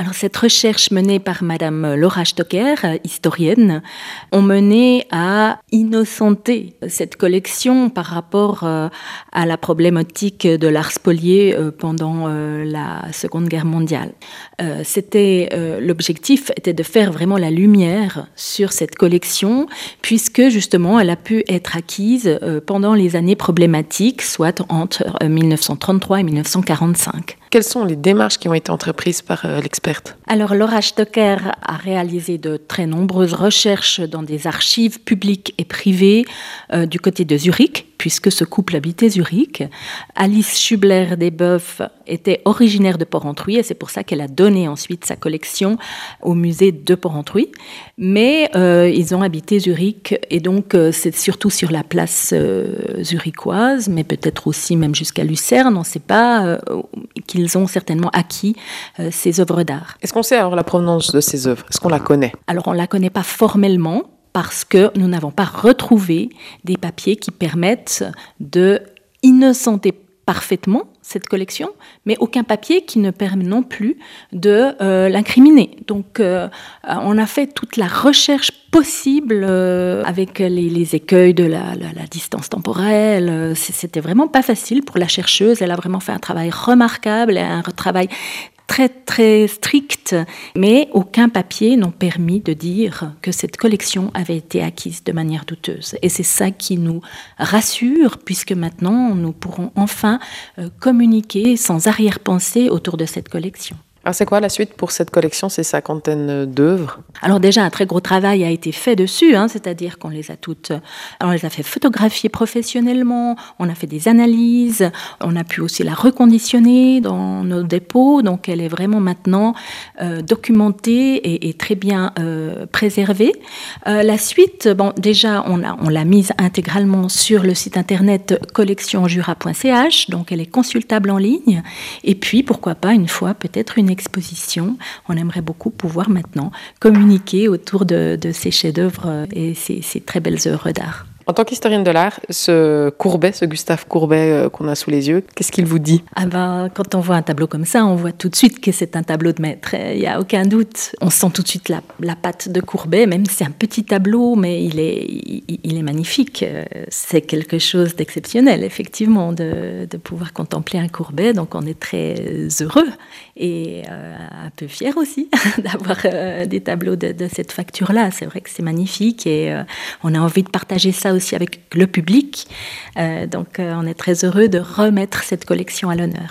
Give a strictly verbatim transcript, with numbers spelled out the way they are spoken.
Alors cette recherche menée par Madame Laura Stocker, historienne, ont mené à innocenter cette collection par rapport euh, à la problématique de l'art spolié euh, pendant euh, la Seconde Guerre mondiale. Euh, c'était, euh, l'objectif était de faire vraiment la lumière sur cette collection, puisque justement elle a pu être acquise euh, pendant les années problématiques, soit entre euh, dix-neuf cent trente-trois et dix-neuf cent quarante-cinq. Quelles sont les démarches qui ont été entreprises par euh, l'experte ? Alors, Laura Stocker a réalisé de très nombreuses recherches dans des archives publiques et privées euh, du côté de Zurich, puisque ce couple habitait Zurich. Alice Schubler-Desboeuf était originaire de Porrentruy et c'est pour ça qu'elle a donné ensuite sa collection au musée de Porrentruy. Mais euh, ils ont habité Zurich et donc euh, c'est surtout sur la place euh, zurichoise, mais peut-être aussi même jusqu'à Lucerne, on ne sait pas, euh, qu'ils ont certainement acquis euh, ces œuvres d'art. Est-ce qu'on sait alors la provenance de ces œuvres ? Est-ce qu'on la connaît ? Alors on ne la connaît pas formellement, parce que nous n'avons pas retrouvé des papiers qui permettent de innocenter parfaitement cette collection, mais aucun papier qui ne permet non plus de euh, l'incriminer. Donc euh, on a fait toute la recherche possible euh, avec les, les écueils de la, la, la distance temporelle. C'était vraiment pas facile pour la chercheuse. Elle a vraiment fait un travail remarquable, un travail très très strict, mais aucun papier n'a permis de dire que cette collection avait été acquise de manière douteuse. Et c'est ça qui nous rassure, puisque maintenant nous pourrons enfin euh, communiquer sans arrière-pensée autour de cette collection. Alors c'est quoi la suite pour cette collection, ces cinquantaines d'œuvres ? Alors déjà, un très gros travail a été fait dessus, hein, c'est-à-dire qu'on les a toutes, on les a fait photographier professionnellement, on a fait des analyses, on a pu aussi la reconditionner dans nos dépôts, donc elle est vraiment maintenant euh, documentée et, et très bien euh, préservée. Euh, la suite, bon, déjà, on, a, on l'a mise intégralement sur le site internet collection jura point c h, donc elle est consultable en ligne, et puis pourquoi pas une fois peut-être une exposition. On aimerait beaucoup pouvoir maintenant communiquer autour de, de ces chefs-d'œuvre et ces, ces très belles œuvres d'art. En tant qu'historienne de l'art, ce Courbet, ce Gustave Courbet euh, qu'on a sous les yeux, qu'est-ce qu'il vous dit ? Ah ben, quand on voit un tableau comme ça, on voit tout de suite que c'est un tableau de maître. Il n'y a aucun doute. On sent tout de suite la, la patte de Courbet, même si c'est un petit tableau, mais il est, il, il est magnifique. C'est quelque chose d'exceptionnel, effectivement, de, de pouvoir contempler un Courbet. Donc on est très heureux et euh, un peu fiers aussi d'avoir euh, des tableaux de, de cette facture-là. C'est vrai que c'est magnifique et euh, on a envie de partager ça aussi avec le public. Euh, donc, euh, on est très heureux de remettre cette collection à l'honneur.